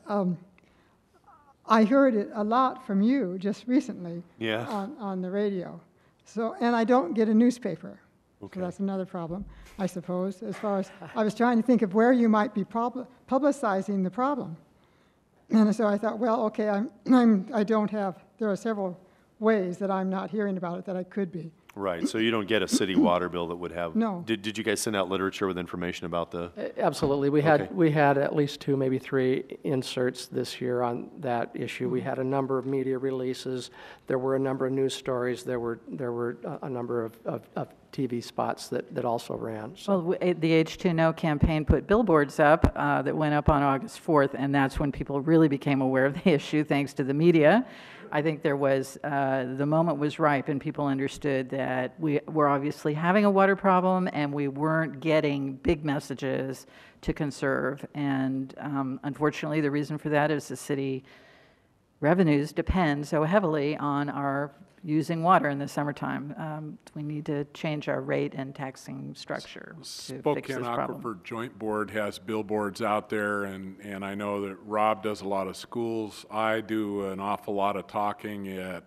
Speaker 12: I heard it a lot from you just recently
Speaker 1: Yeah.
Speaker 12: on the radio. So, and I don't get a newspaper.
Speaker 1: Okay.
Speaker 12: So that's another problem, I suppose, as far as I was trying to think of where you might be publicizing the problem. And so I thought, well, okay, I don't have, there are several ways that I'm not hearing about it that I could be.
Speaker 1: Right, so you don't get a city water bill that would have?
Speaker 12: No.
Speaker 1: Did you guys send out literature with information about the?
Speaker 2: Absolutely.
Speaker 1: Okay.
Speaker 2: We had at least 2, maybe 3 inserts this year on that issue. We had a number of media releases. There were a number of news stories. There were a number of TV spots that also ran. So.
Speaker 4: Well, the H2No campaign put billboards up that went up on August 4th, and that's when people really became aware of the issue, thanks to the media. I think there was, the moment was ripe and people understood that we were obviously having a water problem and we weren't getting big messages to conserve. And unfortunately, the reason for that is the city revenues depend so heavily on our using water in the summertime. We need to change our rate and taxing structure to fix
Speaker 5: Spokane
Speaker 4: this problem.
Speaker 5: Aquifer Joint Board has billboards out there, and I know that Rob does a lot of schools. I do an awful lot of talking at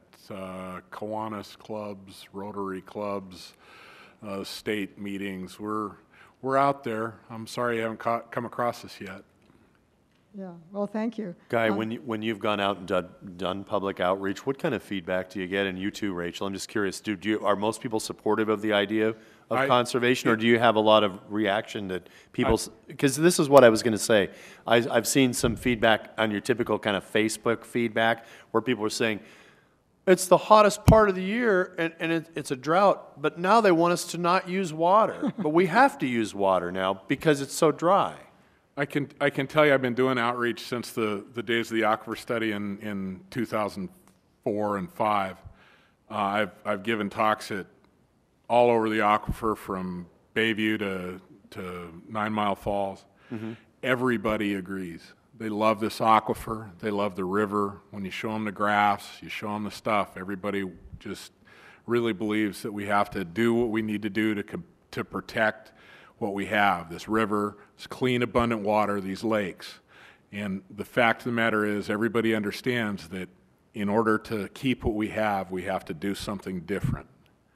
Speaker 5: Kiwanis clubs, Rotary clubs, state meetings. We're out there. I'm sorry you haven't come across us yet.
Speaker 12: Yeah, well, thank you.
Speaker 1: Guy, when you've gone out and done public outreach, what kind of feedback do you get? And you too, Rachel, I'm just curious, are most people supportive of the idea of conservation, or do you have a lot of reaction that people, because this is what I was going to say. I've seen some feedback on your typical kind of Facebook feedback where people are saying, it's the hottest part of the year and it's a drought, but now they want us to not use water. But we have to use water now because it's so dry.
Speaker 5: I can tell you I've been doing outreach since the days of the aquifer study in 2004 and 5. I've given talks at all over the aquifer from Bayview to 9 Mile Falls. Mm-hmm. Everybody agrees. They love this aquifer. They love the river. When you show them the graphs, you show them the stuff, everybody just really believes that we have to do what we need to do to protect what we have, this river, this clean, abundant water, these lakes. And the fact of the matter is everybody understands that in order to keep what we have to do something different.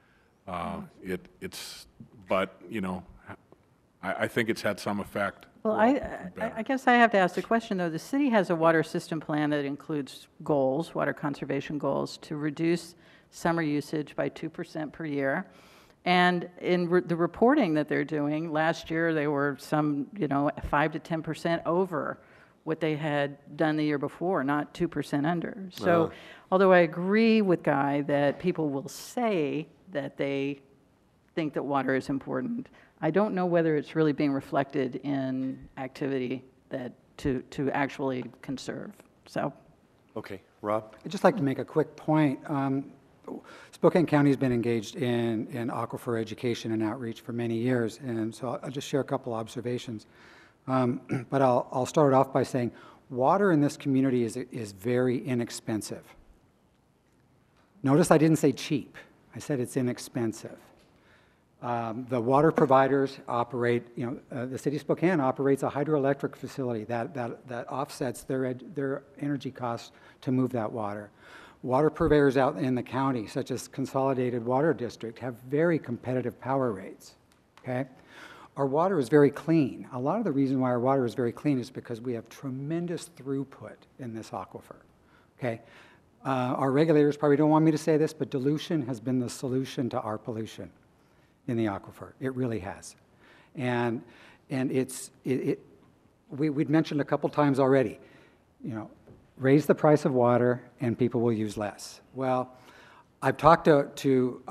Speaker 5: But, you know, I think it's had some effect.
Speaker 4: Well, I guess I have to ask the question, though. The city has a water system plan that includes goals, water conservation goals, to reduce summer usage by 2% per year. And in the reporting that they're doing, last year they were 5 to 10% over what they had done the year before, not 2% under. So although I agree with Guy that people will say that they think that water is important, I don't know whether it's really being reflected in activity that to actually conserve. So.
Speaker 1: Okay, Rob?
Speaker 6: I'd just like to make a quick point. Spokane County has been engaged in aquifer education and outreach for many years, and so I'll just share a couple observations. But I'll start off by saying water in this community is very inexpensive. Notice I didn't say cheap. I said it's inexpensive. The water providers operate, the city of Spokane operates a hydroelectric facility that offsets their energy costs to move that water. Water purveyors out in the county, such as Consolidated Water District, have very competitive power rates, okay? Our water is very clean. A lot of the reason why our water is very clean is because we have tremendous throughput in this aquifer, okay? Our regulators probably don't want me to say this, but dilution has been the solution to our pollution in the aquifer. It really has. And we'd mentioned a couple times already, raise the price of water and people will use less. Well, I've talked to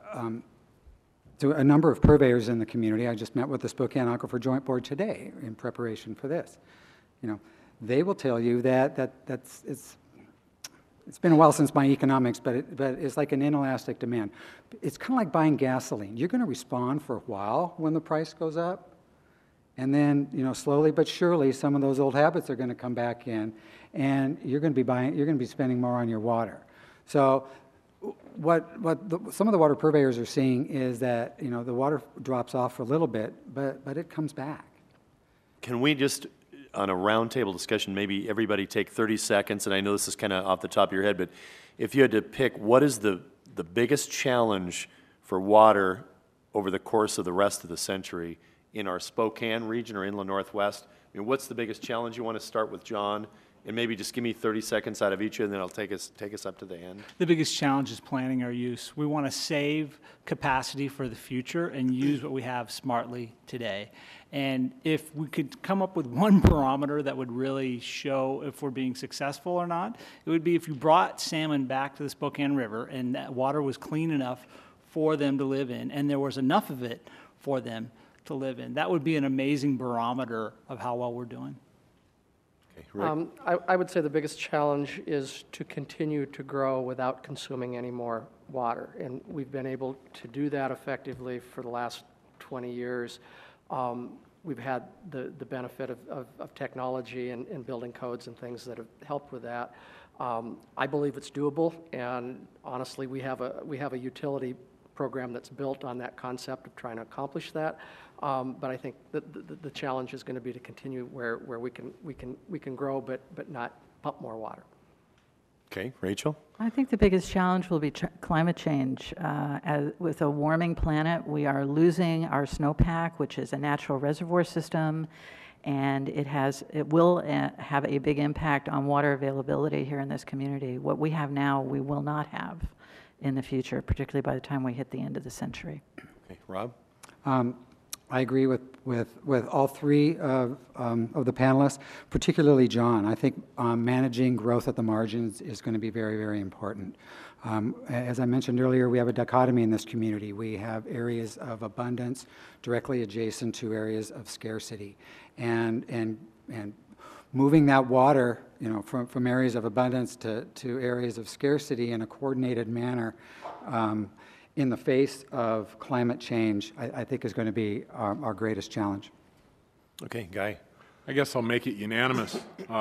Speaker 6: a number of purveyors in the community. I just met with the Spokane Aquifer Joint Board today in preparation for this. They will tell you that it's been a while since my economics, but it's like an inelastic demand. It's kind of like buying gasoline. You're going to respond for a while when the price goes up, and then slowly but surely some of those old habits are going to come back in, and you're going to be spending more on your water. So Some of the water purveyors are seeing is that, the water drops off for a little bit, but it comes back.
Speaker 1: Can we just, on a roundtable discussion, maybe everybody take 30 seconds, and I know this is kind of off the top of your head, but if you had to pick, what is the biggest challenge for water over the course of the rest of the century in our Spokane region or inland Northwest? I mean, what's the biggest challenge? You want to start with John, and maybe just give me 30 seconds out of each, and then I'll take us up to the end.
Speaker 3: The biggest challenge is planning our use. We want to save capacity for the future and use what we have smartly today. And if we could come up with one barometer that would really show if we're being successful or not, it would be if you brought salmon back to the Spokane River and that water was clean enough for them to live in, and there was enough of it for them to live in. That would be an amazing barometer of how well we're doing.
Speaker 1: Okay, Rick?
Speaker 2: I would say the biggest challenge is to continue to grow without consuming any more water. And we've been able to do that effectively for the last 20 years. We've had the benefit of technology and building codes and things that have helped with that. I believe it's doable, and honestly, we have a utility program that's built on that concept of trying to accomplish that. But I think that the challenge is going to be to continue where we can grow, but not pump more water.
Speaker 1: Okay, Rachel?
Speaker 4: I think the biggest challenge will be climate change. With a warming planet, we are losing our snowpack, which is a natural reservoir system, and it will have a big impact on water availability here in this community. What we have now, we will not have in the future, particularly by the time we hit the end of the century.
Speaker 1: Okay, Rob?
Speaker 6: I agree with all three of the panelists, particularly John. I think managing growth at the margins is going to be very, very important. As I mentioned earlier, we have a dichotomy in this community. We have areas of abundance directly adjacent to areas of scarcity, and moving that water, from areas of abundance to areas of scarcity in a coordinated manner. In the face of climate change, I think is going to be our greatest challenge.
Speaker 1: Okay, Guy?
Speaker 5: I guess I'll make it unanimous.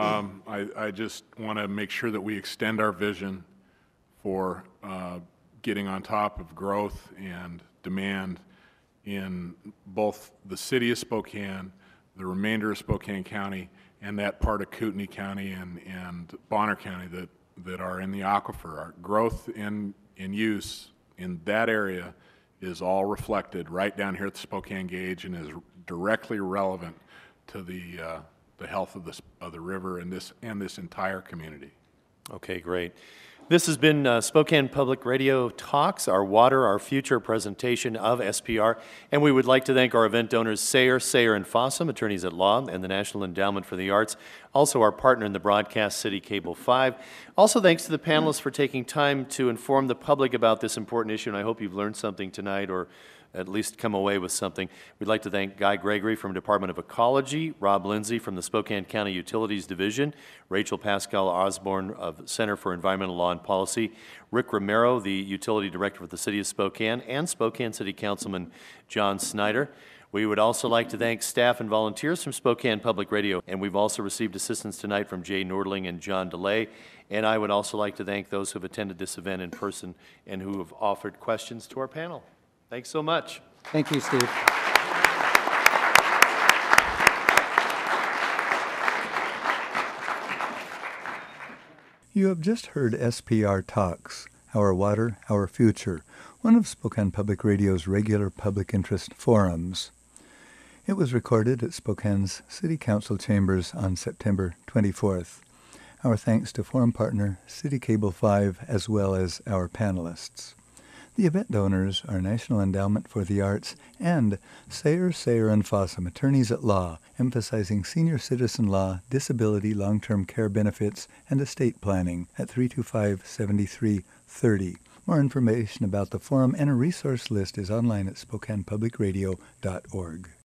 Speaker 5: I just want to make sure that we extend our vision for getting on top of growth and demand in both the city of Spokane, the remainder of Spokane County, and that part of Kootenai County and Bonner County that are in the aquifer. Our growth in use in that area is all reflected right down here at the Spokane Gauge and is directly relevant to the health of the river and this entire community.
Speaker 1: Okay, great. This has been Spokane Public Radio Talks, our Water, Our Future presentation of SPR. And we would like to thank our event donors, Sayer, and Fossum, attorneys at law, and the National Endowment for the Arts. Also our partner in the broadcast, City Cable 5. Also thanks to the panelists for taking time to inform the public about this important issue. And I hope you've learned something tonight, or at least come away with something. We'd like to thank Guy Gregory from Department of Ecology, Rob Lindsay from the Spokane County Utilities Division, Rachel Pascal Osborne of Center for Environmental Law and Policy, Rick Romero, the Utility Director for the City of Spokane, and Spokane City Councilman John Snyder. We would also like to thank staff and volunteers from Spokane Public Radio, and we've also received assistance tonight from Jay Nordling and John DeLay. And I would also like to thank those who have attended this event in person and who have offered questions to our panel. Thanks so much.
Speaker 6: Thank you, Steve.
Speaker 13: You have just heard SPR Talks, Our Water, Our Future, one of Spokane Public Radio's regular public interest forums. It was recorded at Spokane's City Council chambers on September 24th. Our thanks to forum partner City Cable 5 as well as our panelists. The event donors are National Endowment for the Arts and Sayer, and Fossum, attorneys at law, emphasizing senior citizen law, disability, long-term care benefits, and estate planning at 325-7330. More information about the forum and a resource list is online at SpokanePublicRadio.org.